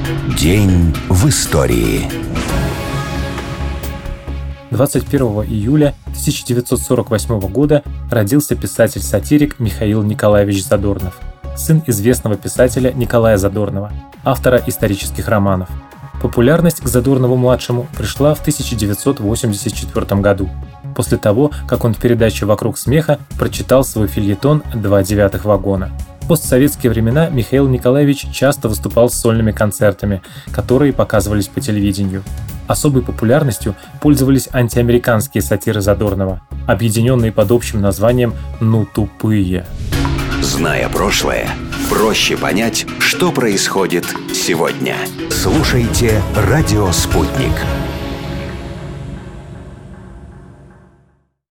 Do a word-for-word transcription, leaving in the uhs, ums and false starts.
День в истории. двадцать первого июля тысяча девятьсот сорок восьмого года родился писатель-сатирик Михаил Николаевич Задорнов, сын известного писателя Николая Задорнова, автора исторических романов. Популярность к Задорнову-младшему пришла в тысяча девятьсот восемьдесят четвёртом году, после того, как он в передаче «Вокруг смеха» прочитал свой фельетон «Два девятых вагона». В постсоветские времена Михаил Николаевич часто выступал с сольными концертами, которые показывались по телевидению. Особой популярностью пользовались антиамериканские сатиры Задорнова, объединенные под общим названием «Ну тупые». Зная прошлое, проще понять, что происходит сегодня. Слушайте «Радио Спутник».